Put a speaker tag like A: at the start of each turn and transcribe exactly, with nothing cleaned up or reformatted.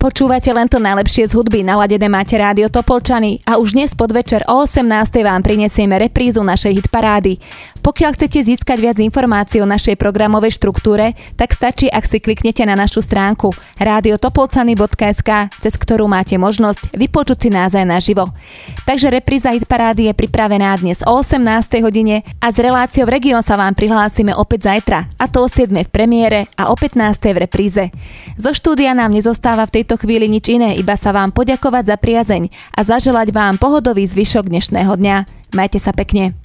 A: Počúvate len to najlepšie z hudby, naladené máte Rádio Topolčany a už dnes podvečer o osemnástej vám prinesieme reprízu našej hitparády. Pokiaľ chcete získať viac informácií o našej programovej štruktúre, tak stačí, ak si kliknete na našu stránku rádio topolcany bodka es ká, cez ktorú máte možnosť vypočuť si nás aj naživo. Takže repríza hitparády je pripravená dnes o osemnástej hodine a s reláciou Region sa vám prihlásime opäť zajtra, a to o siedmej v premiére a o pätnástej v repríze. Zo štúdia nám nezostáva v tejto chvíli nič iné, iba sa vám poďakovať za priazeň a zaželať vám pohodový zvyšok dnešného dňa. Majte sa pekne.